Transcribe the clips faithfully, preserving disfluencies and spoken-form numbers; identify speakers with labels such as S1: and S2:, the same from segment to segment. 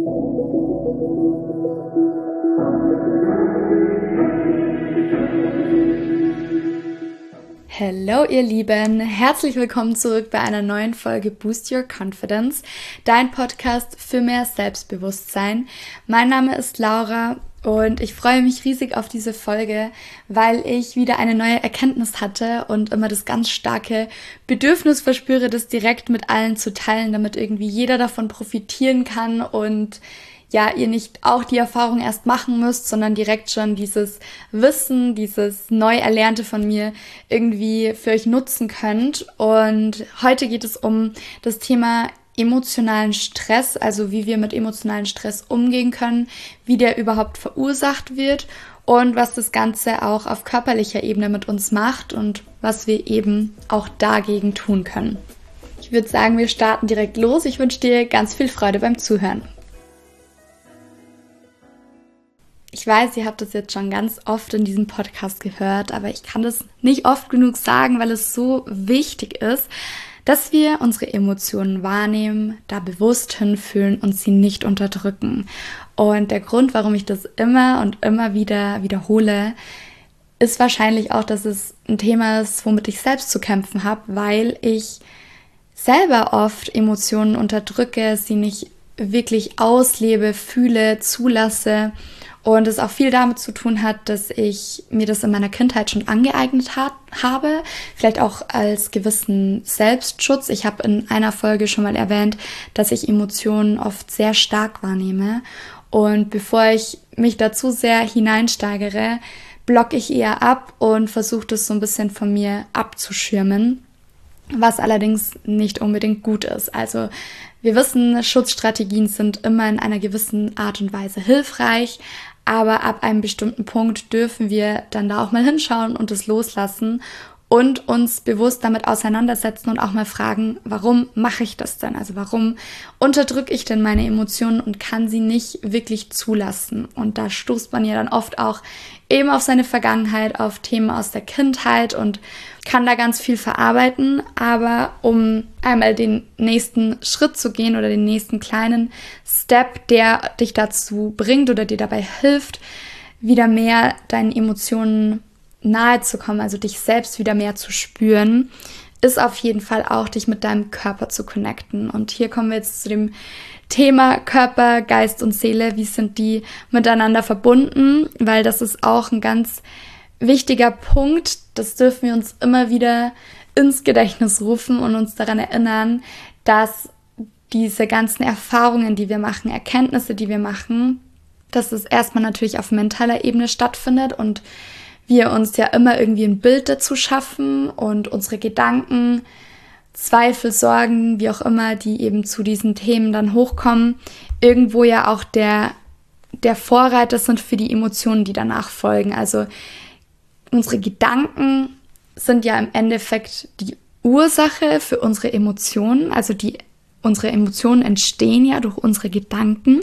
S1: Hallo ihr Lieben, herzlich willkommen zurück bei einer neuen Folge Boost Your Confidence, dein Podcast für mehr Selbstbewusstsein. Mein Name ist Laura und ich freue mich riesig auf diese Folge, weil ich wieder eine neue Erkenntnis hatte und immer das ganz starke Bedürfnis verspüre, das direkt mit allen zu teilen, damit irgendwie jeder davon profitieren kann und ja, ihr nicht auch die Erfahrung erst machen müsst, sondern direkt schon dieses Wissen, dieses Neu-Erlernte von mir irgendwie für euch nutzen könnt. Und heute geht es um das Thema emotionalen Stress, also wie wir mit emotionalen Stress umgehen können, wie der überhaupt verursacht wird und was das Ganze auch auf körperlicher Ebene mit uns macht und was wir eben auch dagegen tun können. Ich würde sagen, wir starten direkt los. Ich wünsche dir ganz viel Freude beim Zuhören. Ich weiß, ihr habt das jetzt schon ganz oft in diesem Podcast gehört, aber ich kann das nicht oft genug sagen, weil es so wichtig ist, dass wir unsere Emotionen wahrnehmen, da bewusst hinfühlen und sie nicht unterdrücken. Und der Grund, warum ich das immer und immer wieder wiederhole, ist wahrscheinlich auch, dass es ein Thema ist, womit ich selbst zu kämpfen habe, weil ich selber oft Emotionen unterdrücke, sie nicht wirklich auslebe, fühle, zulasse. Und es auch viel damit zu tun hat, dass ich mir das in meiner Kindheit schon angeeignet hat, habe, vielleicht auch als gewissen Selbstschutz. Ich habe in einer Folge schon mal erwähnt, dass ich Emotionen oft sehr stark wahrnehme. Und bevor ich mich dazu sehr hineinsteigere, blocke ich eher ab und versuche das so ein bisschen von mir abzuschirmen, was allerdings nicht unbedingt gut ist. Also wir wissen, Schutzstrategien sind immer in einer gewissen Art und Weise hilfreich, aber ab einem bestimmten Punkt dürfen wir dann da auch mal hinschauen und es loslassen und uns bewusst damit auseinandersetzen und auch mal fragen, warum mache ich das denn? Also warum unterdrücke ich denn meine Emotionen und kann sie nicht wirklich zulassen? Und da stoßt man ja dann oft auch eben auf seine Vergangenheit, auf Themen aus der Kindheit und kann da ganz viel verarbeiten. Aber um einmal den nächsten Schritt zu gehen oder den nächsten kleinen Step, der dich dazu bringt oder dir dabei hilft, wieder mehr deinen Emotionen nahe zu kommen, also dich selbst wieder mehr zu spüren, ist auf jeden Fall auch, dich mit deinem Körper zu connecten. Und hier kommen wir jetzt zu dem Thema Körper, Geist und Seele. Wie sind die miteinander verbunden? Weil das ist auch ein ganz wichtiger Punkt. Das dürfen wir uns immer wieder ins Gedächtnis rufen und uns daran erinnern, dass diese ganzen Erfahrungen, die wir machen, Erkenntnisse, die wir machen, dass es erstmal natürlich auf mentaler Ebene stattfindet und wir uns ja immer irgendwie ein Bild dazu schaffen und unsere Gedanken, Zweifel, Sorgen, wie auch immer, die eben zu diesen Themen dann hochkommen, irgendwo ja auch der, der Vorreiter sind für die Emotionen, die danach folgen. Also unsere Gedanken sind ja im Endeffekt die Ursache für unsere Emotionen. Also die, unsere Emotionen entstehen ja durch unsere Gedanken.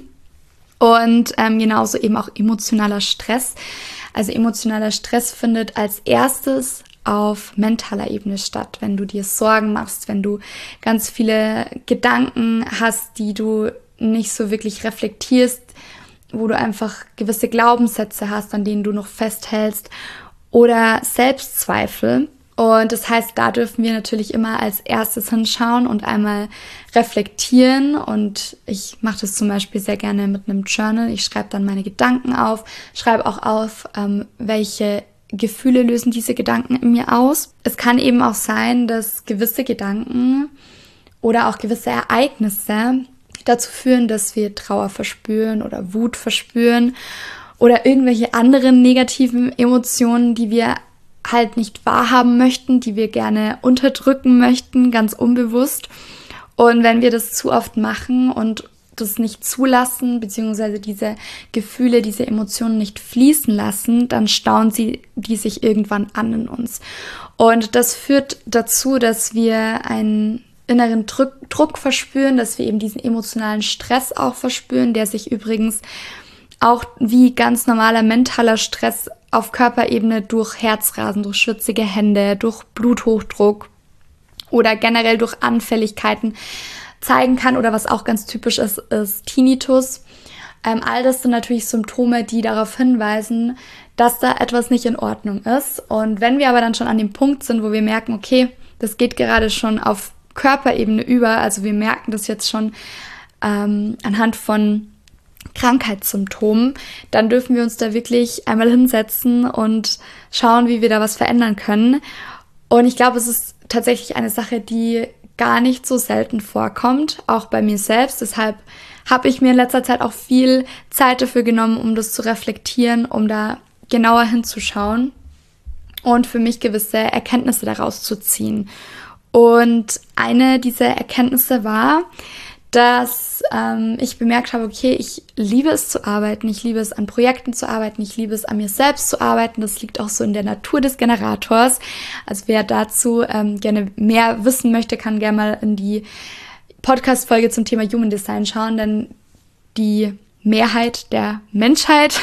S1: Und ähm, genauso eben auch emotionaler Stress. Also emotionaler Stress findet als erstes auf mentaler Ebene statt, wenn du dir Sorgen machst, wenn du ganz viele Gedanken hast, die du nicht so wirklich reflektierst, wo du einfach gewisse Glaubenssätze hast, an denen du noch festhältst oder Selbstzweifel. Und das heißt, da dürfen wir natürlich immer als erstes hinschauen und einmal reflektieren. Und ich mache das zum Beispiel sehr gerne mit einem Journal. Ich schreibe dann meine Gedanken auf, schreibe auch auf, ähm, welche Gefühle lösen diese Gedanken in mir aus. Es kann eben auch sein, dass gewisse Gedanken oder auch gewisse Ereignisse dazu führen, dass wir Trauer verspüren oder Wut verspüren oder irgendwelche anderen negativen Emotionen, die wir halt nicht wahrhaben möchten, die wir gerne unterdrücken möchten, ganz unbewusst. Und wenn wir das zu oft machen und das nicht zulassen, beziehungsweise diese Gefühle, diese Emotionen nicht fließen lassen, dann stauen sie die sich irgendwann an in uns. Und das führt dazu, dass wir einen inneren Druck, Druck verspüren, dass wir eben diesen emotionalen Stress auch verspüren, der sich übrigens auch wie ganz normaler mentaler Stress auf Körperebene durch Herzrasen, durch schwitzige Hände, durch Bluthochdruck oder generell durch Anfälligkeiten zeigen kann oder was auch ganz typisch ist, ist Tinnitus. Ähm, all das sind natürlich Symptome, die darauf hinweisen, dass da etwas nicht in Ordnung ist. Und wenn wir aber dann schon an dem Punkt sind, wo wir merken, okay, das geht gerade schon auf Körperebene über, also wir merken das jetzt schon ähm, anhand von Krankheitssymptomen, dann dürfen wir uns da wirklich einmal hinsetzen und schauen, wie wir da was verändern können. Und ich glaube, es ist tatsächlich eine Sache, die gar nicht so selten vorkommt, auch bei mir selbst. Deshalb habe ich mir in letzter Zeit auch viel Zeit dafür genommen, um das zu reflektieren, um da genauer hinzuschauen und für mich gewisse Erkenntnisse daraus zu ziehen. Und eine dieser Erkenntnisse war, dass ähm, ich bemerkt habe, okay, ich liebe es zu arbeiten, ich liebe es an Projekten zu arbeiten, ich liebe es an mir selbst zu arbeiten. Das liegt auch so in der Natur des Generators. Also wer dazu ähm, gerne mehr wissen möchte, kann gerne mal in die Podcast-Folge zum Thema Human Design schauen, denn die Mehrheit der Menschheit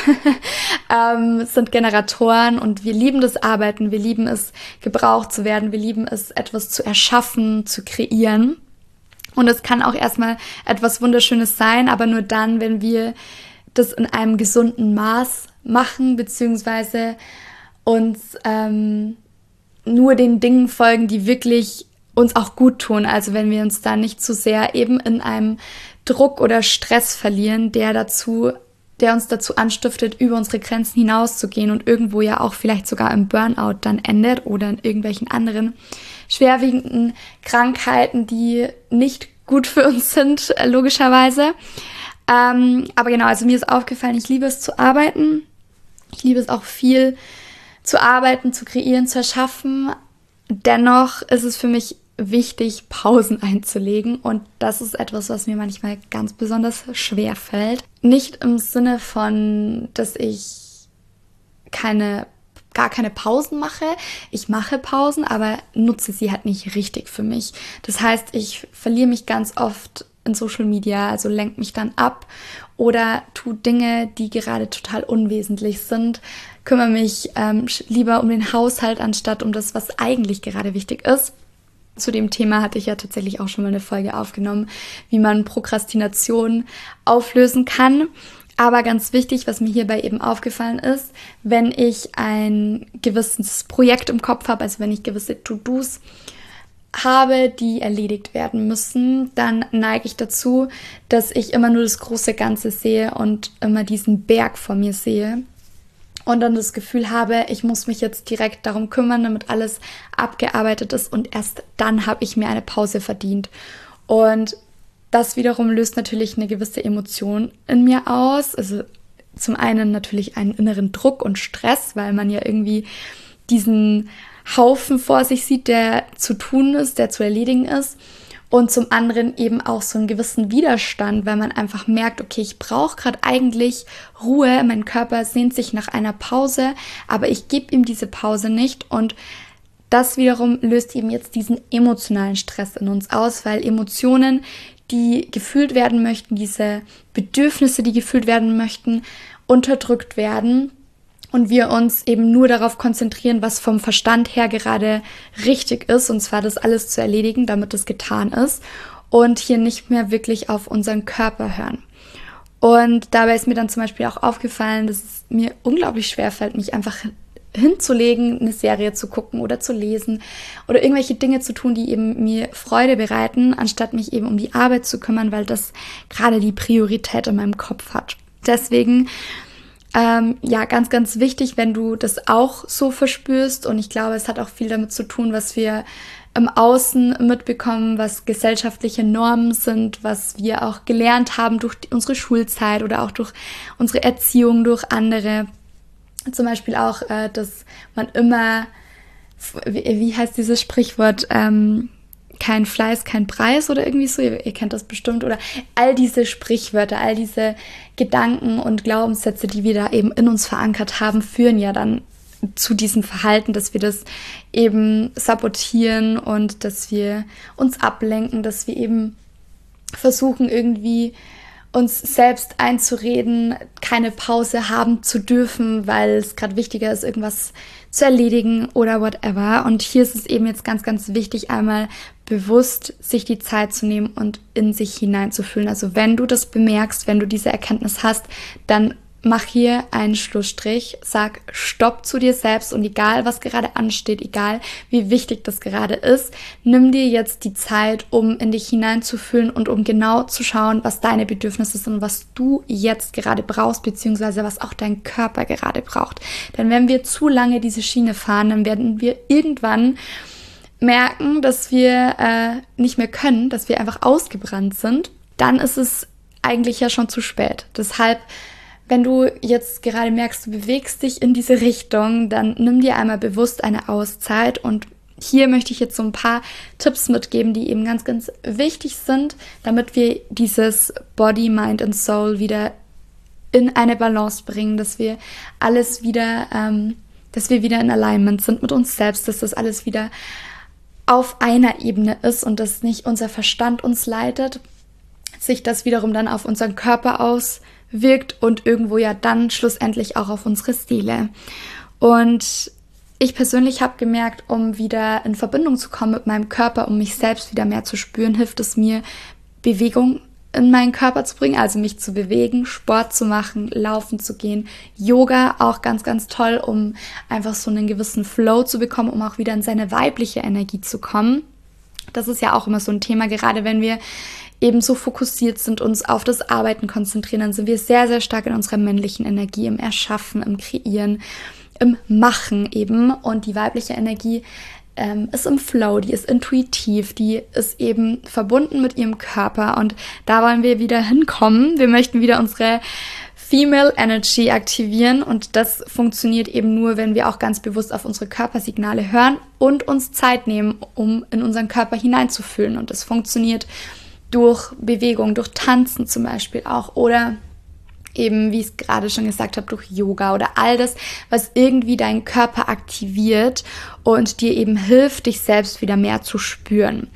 S1: ähm, sind Generatoren und wir lieben das Arbeiten, wir lieben es, gebraucht zu werden, wir lieben es, etwas zu erschaffen, zu kreieren. Und es kann auch erstmal etwas Wunderschönes sein, aber nur dann, wenn wir das in einem gesunden Maß machen, beziehungsweise uns ähm, nur den Dingen folgen, die wirklich uns auch gut tun. Also wenn wir uns da nicht zu sehr eben in einem Druck oder Stress verlieren, der dazu, der uns dazu anstiftet, über unsere Grenzen hinauszugehen und irgendwo ja auch vielleicht sogar im Burnout dann endet oder in irgendwelchen anderen schwerwiegenden Krankheiten, die nicht gut für uns sind, logischerweise. Ähm, aber genau, also mir ist aufgefallen, ich liebe es zu arbeiten. Ich liebe es auch viel zu arbeiten, zu kreieren, zu erschaffen. Dennoch ist es für mich wichtig, Pausen einzulegen und das ist etwas, was mir manchmal ganz besonders schwer fällt. Nicht im Sinne von, dass ich keine, gar keine Pausen mache. Ich mache Pausen, aber nutze sie halt nicht richtig für mich. Das heißt, ich verliere mich ganz oft in Social Media, also lenke mich dann ab oder tue Dinge, die gerade total unwesentlich sind, kümmere mich ähm, lieber um den Haushalt, anstatt um das, was eigentlich gerade wichtig ist. Zu dem Thema hatte ich ja tatsächlich auch schon mal eine Folge aufgenommen, wie man Prokrastination auflösen kann. Aber ganz wichtig, was mir hierbei eben aufgefallen ist, wenn ich ein gewisses Projekt im Kopf habe, also wenn ich gewisse To-Dos habe, die erledigt werden müssen, dann neige ich dazu, dass ich immer nur das große Ganze sehe und immer diesen Berg vor mir sehe. Und dann das Gefühl habe, ich muss mich jetzt direkt darum kümmern, damit alles abgearbeitet ist und erst dann habe ich mir eine Pause verdient. Und das wiederum löst natürlich eine gewisse Emotion in mir aus. Also zum einen natürlich einen inneren Druck und Stress, weil man ja irgendwie diesen Haufen vor sich sieht, der zu tun ist, der zu erledigen ist. Und zum anderen eben auch so einen gewissen Widerstand, weil man einfach merkt, okay, ich brauche gerade eigentlich Ruhe, mein Körper sehnt sich nach einer Pause, aber ich gebe ihm diese Pause nicht und das wiederum löst eben jetzt diesen emotionalen Stress in uns aus, weil Emotionen, die gefühlt werden möchten, diese Bedürfnisse, die gefühlt werden möchten, unterdrückt werden. Und wir uns eben nur darauf konzentrieren, was vom Verstand her gerade richtig ist, und zwar das alles zu erledigen, damit es getan ist und hier nicht mehr wirklich auf unseren Körper hören. Und dabei ist mir dann zum Beispiel auch aufgefallen, dass es mir unglaublich schwerfällt, mich einfach hinzulegen, eine Serie zu gucken oder zu lesen oder irgendwelche Dinge zu tun, die eben mir Freude bereiten, anstatt mich eben um die Arbeit zu kümmern, weil das gerade die Priorität in meinem Kopf hat. Deswegen Ähm, ja, ganz, ganz wichtig, wenn du das auch so verspürst, und ich glaube, es hat auch viel damit zu tun, was wir im Außen mitbekommen, was gesellschaftliche Normen sind, was wir auch gelernt haben durch die, unsere Schulzeit oder auch durch unsere Erziehung, durch andere. Zum Beispiel auch, äh, dass man immer, wie, wie heißt dieses Sprichwort, ähm, kein Fleiß, kein Preis oder irgendwie so, ihr, ihr kennt das bestimmt, oder all diese Sprichwörter, all diese Gedanken und Glaubenssätze, die wir da eben in uns verankert haben, führen ja dann zu diesem Verhalten, dass wir das eben sabotieren und dass wir uns ablenken, dass wir eben versuchen irgendwie uns selbst einzureden, keine Pause haben zu dürfen, weil es gerade wichtiger ist, irgendwas zu erledigen oder whatever. Und hier ist es eben jetzt ganz, ganz wichtig, einmal bewusst sich die Zeit zu nehmen und in sich hineinzufühlen. Also wenn du das bemerkst, wenn du diese Erkenntnis hast, dann mach hier einen Schlussstrich, sag Stopp zu dir selbst und egal, was gerade ansteht, egal, wie wichtig das gerade ist, nimm dir jetzt die Zeit, um in dich hineinzufühlen und um genau zu schauen, was deine Bedürfnisse sind und was du jetzt gerade brauchst, beziehungsweise was auch dein Körper gerade braucht. Denn wenn wir zu lange diese Schiene fahren, dann werden wir irgendwann merken, dass wir äh, nicht mehr können, dass wir einfach ausgebrannt sind. Dann ist es eigentlich ja schon zu spät. Deshalb, wenn du jetzt gerade merkst, du bewegst dich in diese Richtung, dann nimm dir einmal bewusst eine Auszeit. Und hier möchte ich jetzt so ein paar Tipps mitgeben, die eben ganz, ganz wichtig sind, damit wir dieses Body, Mind und Soul wieder in eine Balance bringen, dass wir alles wieder, ähm, dass wir wieder in Alignment sind mit uns selbst, dass das alles wieder auf einer Ebene ist und dass nicht unser Verstand uns leitet, sich das wiederum dann auf unseren Körper aus wirkt und irgendwo ja dann schlussendlich auch auf unsere Seele. Und ich persönlich habe gemerkt, um wieder in Verbindung zu kommen mit meinem Körper, um mich selbst wieder mehr zu spüren, hilft es mir, Bewegung in meinen Körper zu bringen, also mich zu bewegen, Sport zu machen, laufen zu gehen, Yoga auch ganz, ganz toll, um einfach so einen gewissen Flow zu bekommen, um auch wieder in seine weibliche Energie zu kommen. Das ist ja auch immer so ein Thema, gerade wenn wir eben so fokussiert sind, uns auf das Arbeiten konzentrieren, dann sind wir sehr, sehr stark in unserer männlichen Energie, im Erschaffen, im Kreieren, im Machen eben. Und die weibliche Energie ähm, ist im Flow, die ist intuitiv, die ist eben verbunden mit ihrem Körper. Und da wollen wir wieder hinkommen. Wir möchten wieder unsere Female Energy aktivieren und das funktioniert eben nur, wenn wir auch ganz bewusst auf unsere Körpersignale hören und uns Zeit nehmen, um in unseren Körper hineinzufühlen. Und das funktioniert durch Bewegung, durch Tanzen zum Beispiel auch oder eben, wie ich es gerade schon gesagt habe, durch Yoga oder all das, was irgendwie deinen Körper aktiviert und dir eben hilft, dich selbst wieder mehr zu spüren.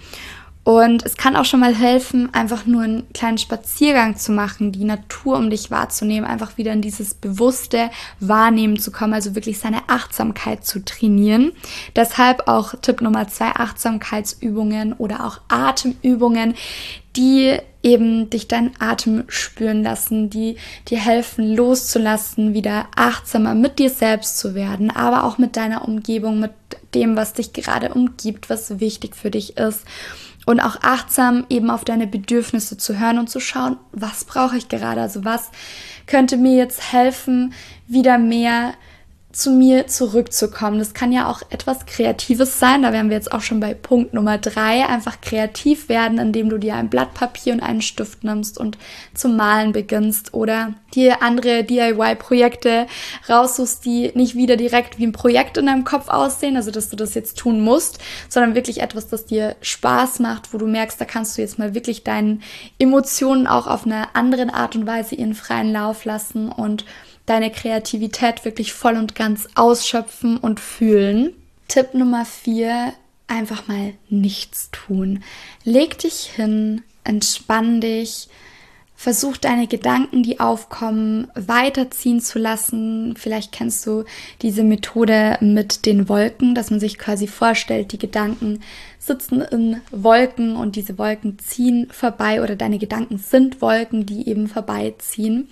S1: Und es kann auch schon mal helfen, einfach nur einen kleinen Spaziergang zu machen, die Natur um dich wahrzunehmen, einfach wieder in dieses bewusste Wahrnehmen zu kommen, also wirklich seine Achtsamkeit zu trainieren. Deshalb auch Tipp Nummer zwei, Achtsamkeitsübungen oder auch Atemübungen, die eben dich deinen Atem spüren lassen, die dir helfen, loszulassen, wieder achtsamer mit dir selbst zu werden, aber auch mit deiner Umgebung, mit dem, was dich gerade umgibt, was wichtig für dich ist. Und auch achtsam eben auf deine Bedürfnisse zu hören und zu schauen, was brauche ich gerade? Also was könnte mir jetzt helfen, wieder mehr zu mir zurückzukommen. Das kann ja auch etwas Kreatives sein. Da wären wir jetzt auch schon bei Punkt Nummer drei. Einfach kreativ werden, indem du dir ein Blatt Papier und einen Stift nimmst und zum Malen beginnst oder dir andere D I Y-Projekte raussuchst, die nicht wieder direkt wie ein Projekt in deinem Kopf aussehen, also dass du das jetzt tun musst, sondern wirklich etwas, das dir Spaß macht, wo du merkst, da kannst du jetzt mal wirklich deinen Emotionen auch auf eine andere Art und Weise ihren freien Lauf lassen und deine Kreativität wirklich voll und ganz ausschöpfen und fühlen. Tipp Nummer vier, einfach mal nichts tun. Leg dich hin, entspann dich, versuch deine Gedanken, die aufkommen, weiterziehen zu lassen. Vielleicht kennst du diese Methode mit den Wolken, dass man sich quasi vorstellt, die Gedanken sitzen in Wolken und diese Wolken ziehen vorbei oder deine Gedanken sind Wolken, die eben vorbeiziehen.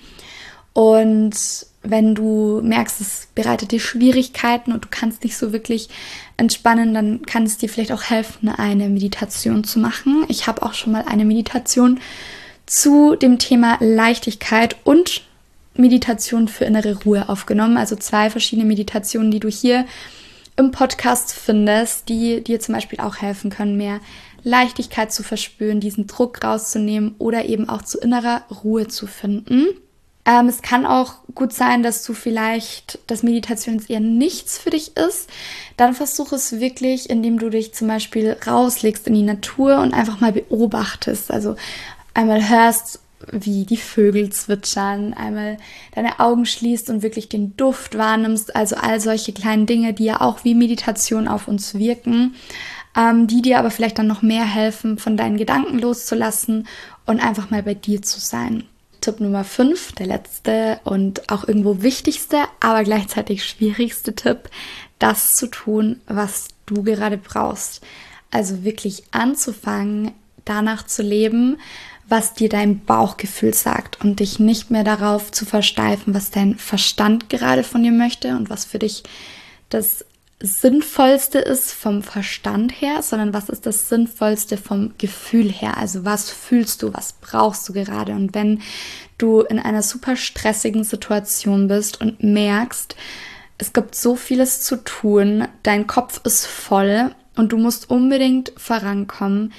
S1: Und wenn du merkst, es bereitet dir Schwierigkeiten und du kannst nicht so wirklich entspannen, dann kann es dir vielleicht auch helfen, eine Meditation zu machen. Ich habe auch schon mal eine Meditation zu dem Thema Leichtigkeit und Meditation für innere Ruhe aufgenommen. Also zwei verschiedene Meditationen, die du hier im Podcast findest, die dir zum Beispiel auch helfen können, mehr Leichtigkeit zu verspüren, diesen Druck rauszunehmen oder eben auch zu innerer Ruhe zu finden. Ähm, es kann auch gut sein, dass du vielleicht, dass Meditation jetzt eher nichts für dich ist. Dann versuch es wirklich, indem du dich zum Beispiel rauslegst in die Natur und einfach mal beobachtest. Also einmal hörst, wie die Vögel zwitschern, einmal deine Augen schließt und wirklich den Duft wahrnimmst. Also all solche kleinen Dinge, die ja auch wie Meditation auf uns wirken, ähm, die dir aber vielleicht dann noch mehr helfen, von deinen Gedanken loszulassen und einfach mal bei dir zu sein. Tipp Nummer fünf, der letzte und auch irgendwo wichtigste, aber gleichzeitig schwierigste Tipp, das zu tun, was du gerade brauchst. Also wirklich anzufangen, danach zu leben, was dir dein Bauchgefühl sagt und dich nicht mehr darauf zu versteifen, was dein Verstand gerade von dir möchte und was für dich das Sinnvollste ist vom Verstand her, sondern was ist das Sinnvollste vom Gefühl her? Also was fühlst du, was brauchst du gerade? Und wenn du in einer super stressigen Situation bist und merkst, es gibt so vieles zu tun, dein Kopf ist voll und du musst unbedingt vorankommen,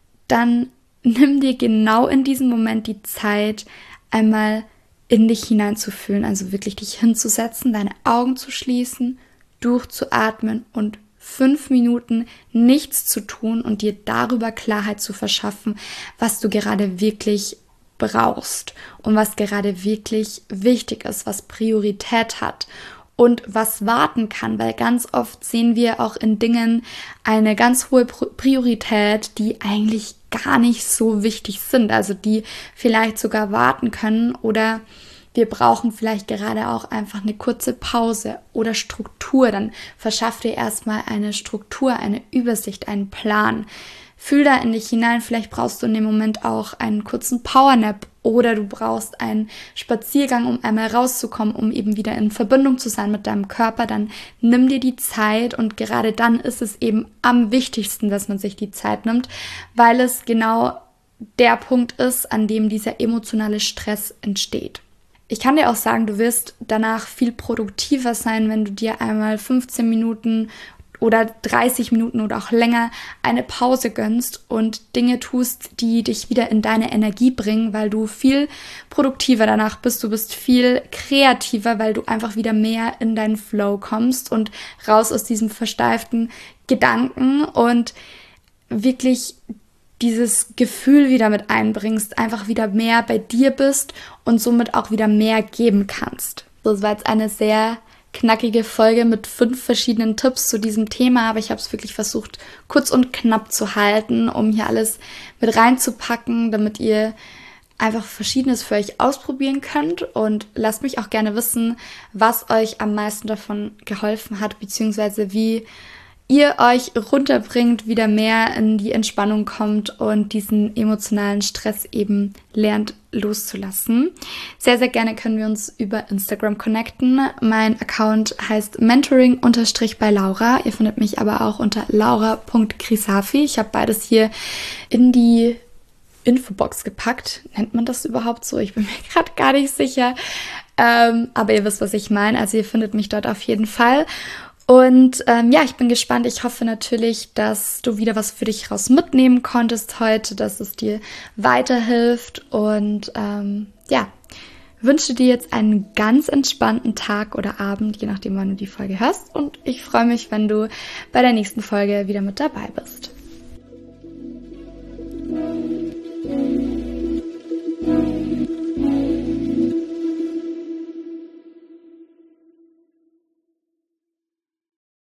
S1: dann nimm dir genau in diesem Moment die Zeit, einmal in dich hineinzufühlen, also wirklich dich hinzusetzen, deine Augen zu schließen, durchzuatmen und fünf Minuten nichts zu tun und dir darüber Klarheit zu verschaffen, was du gerade wirklich brauchst und was gerade wirklich wichtig ist, was Priorität hat und was warten kann, weil ganz oft sehen wir auch in Dingen eine ganz hohe Priorität, die eigentlich gar nicht so wichtig sind, also die vielleicht sogar warten können oder wir brauchen vielleicht gerade auch einfach eine kurze Pause oder Struktur. Dann verschaff dir erstmal eine Struktur, eine Übersicht, einen Plan. Fühl da in dich hinein. Vielleicht brauchst du in dem Moment auch einen kurzen Powernap oder du brauchst einen Spaziergang, um einmal rauszukommen, um eben wieder in Verbindung zu sein mit deinem Körper. Dann nimm dir die Zeit und gerade dann ist es eben am wichtigsten, dass man sich die Zeit nimmt, weil es genau der Punkt ist, an dem dieser emotionale Stress entsteht. Ich kann dir auch sagen, du wirst danach viel produktiver sein, wenn du dir einmal fünfzehn Minuten oder dreißig Minuten oder auch länger eine Pause gönnst und Dinge tust, die dich wieder in deine Energie bringen, weil du viel produktiver danach bist. Du bist viel kreativer, weil du einfach wieder mehr in deinen Flow kommst und raus aus diesem versteiften Gedanken und wirklich dieses Gefühl wieder mit einbringst, einfach wieder mehr bei dir bist und somit auch wieder mehr geben kannst. Das war jetzt eine sehr knackige Folge mit fünf verschiedenen Tipps zu diesem Thema, aber ich habe es wirklich versucht, kurz und knapp zu halten, um hier alles mit reinzupacken, damit ihr einfach Verschiedenes für euch ausprobieren könnt und lasst mich auch gerne wissen, was euch am meisten davon geholfen hat, beziehungsweise wie ihr euch runterbringt, wieder mehr in die Entspannung kommt und diesen emotionalen Stress eben lernt loszulassen. Sehr, sehr gerne können wir uns über Instagram connecten. Mein Account heißt mentoring bei Laura. Ihr findet mich aber auch unter laura punkt krisafi. Ich habe beides hier in die Infobox gepackt. Nennt man das überhaupt so? Ich bin mir gerade gar nicht sicher. Ähm, aber ihr wisst, was ich meine. Also ihr findet mich dort auf jeden Fall. Und ähm, ja, ich bin gespannt. Ich hoffe natürlich, dass du wieder was für dich raus mitnehmen konntest heute, dass es dir weiterhilft. Und ähm, ja, wünsche dir jetzt einen ganz entspannten Tag oder Abend, je nachdem, wann du die Folge hörst. Und ich freue mich, wenn du bei der nächsten Folge wieder mit dabei bist.